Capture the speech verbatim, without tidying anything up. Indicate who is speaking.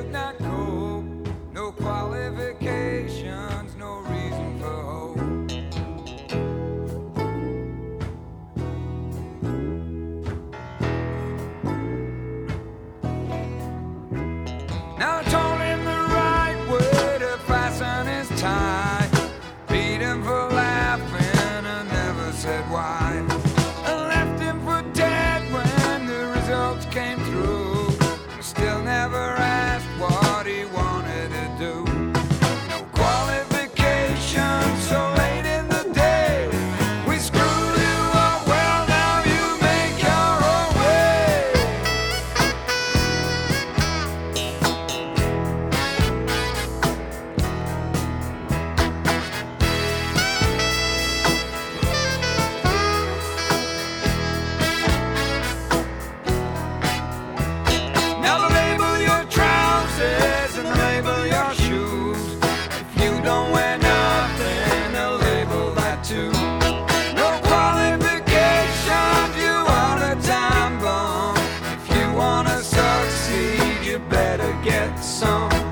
Speaker 1: did not go. No qualifications, no reason for hope. Now I told him the right way to fasten his tie, beat him for laughing and never said why. I left him for dead when the results came through. Still never asked what he wanted to do. No qualifications, so late in the day we screwed you up. Well, now you make your own way. Now label your trousers and label your shoes. If you don't wear nothing, they'll label that too. No qualifications, you are a time bomb. If you wanna succeed, you better get some.